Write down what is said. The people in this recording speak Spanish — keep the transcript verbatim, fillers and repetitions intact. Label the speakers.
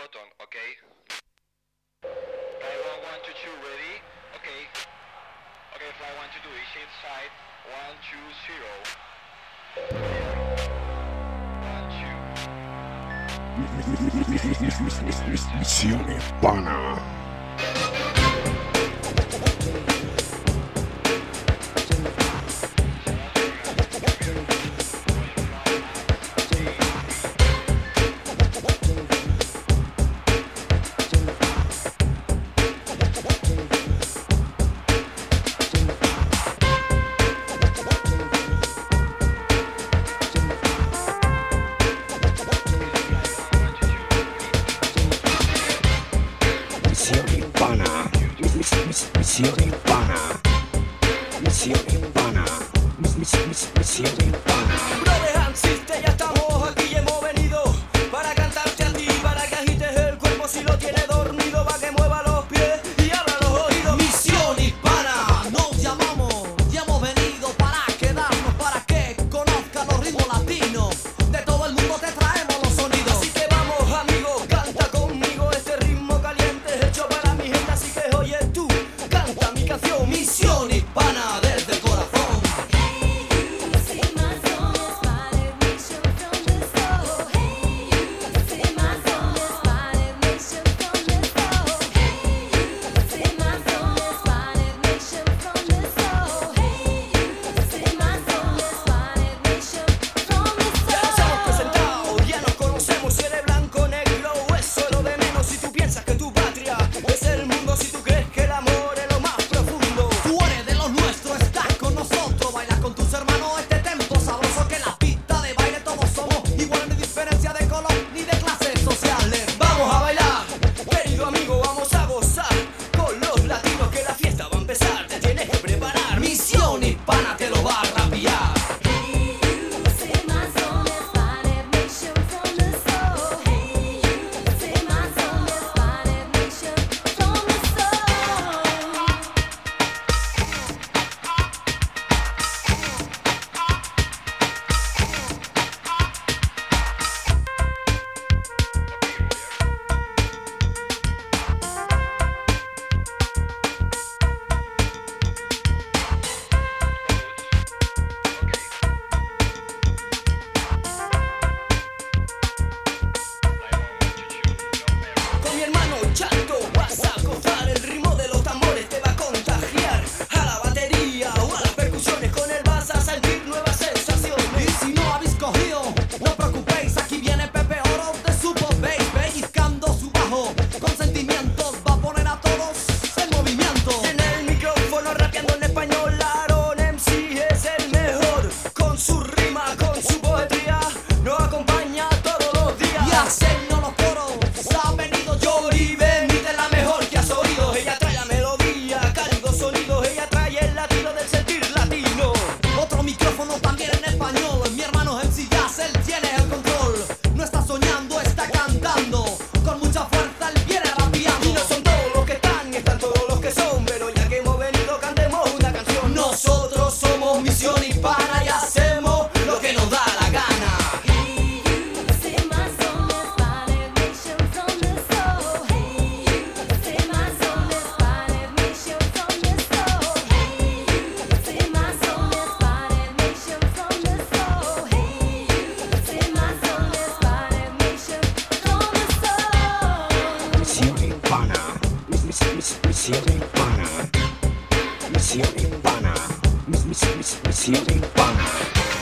Speaker 1: button, okay? Flight one, one, two, two, ready? Okay. Okay, flight one, two, two, is inside. One, two, zero. One, two.
Speaker 2: Misión Hispana. Misión Hispana. Misión Hispana. Misión Hispana. Misión Hispana.
Speaker 3: Brother Hansiste, ya estamos aquí y hemos venido para cantarte a ti, para que agites el cuerpo si lo tienes dormido, para que mueva los pies y abra los oídos.
Speaker 4: Misión Hispana, nos llamamos y hemos venido para quedarnos, para que conozcan los ritmos latinos. De todo el mundo te traemos los sonidos.
Speaker 3: Así que vamos amigos, canta conmigo este ritmo caliente hecho para mi gente, así que oye tú, canta mi canción.
Speaker 4: Misión Hispana desde el corazón.
Speaker 3: Ya nos hemos presentado, ya nos conocemos, si eres blanco, negro o es solo de menos. Si tú piensas que tu patria es el mundo, si tú crees que el amor es lo más profundo.
Speaker 4: Tú eres de los nuestros, estás con nosotros. Bailas con tus hermanos este tempo sabroso, que en la pista de baile todos somos iguales, ni diferencia de color ni de clases sociales.
Speaker 3: Vamos a bailar, querido amigo, vamos a gozar con los latinos que la fiesta va a empezar. Te tienes que preparar,
Speaker 4: Misión Hispana te lo va a rapear.
Speaker 3: con mi hermano Chato vas a gozar, el ritmo de los tambores te va a contagiar. A la batería o a las percusiones, con él vas a sentir nuevas sensaciones.
Speaker 4: Y si no habéis cogido, no os preocupéis, aquí viene Pepe Oro de Super Bass, pellizcando su bajo, con sentimientos va a poner a todos en movimiento.
Speaker 3: En el micrófono rapeando en español, Aaron M C es el mejor. Con su rima, con su poesía, nos acompaña todos los días.
Speaker 4: Y hacernos los coros, ha venido
Speaker 3: Yori
Speaker 4: Yori.
Speaker 3: Benítez, la mejor que has oído. Ella trae la melodía, cálidos sonidos, ella trae el latido del sentir latino.
Speaker 4: Otro micrófono también en español, mi hermano M C Jazz, él tiene el control. No está soñando, está cantando, con mucha fuerza él viene rapeando.
Speaker 3: Y no son todos los que están, están todos los que son, pero ya que hemos venido cantemos una canción.
Speaker 4: Nosotros somos Misión Hispana y hacemos lo que nos da la gana.
Speaker 2: Misión Hispana. Misión Hispana. Misión Hispana. Misión Hispana.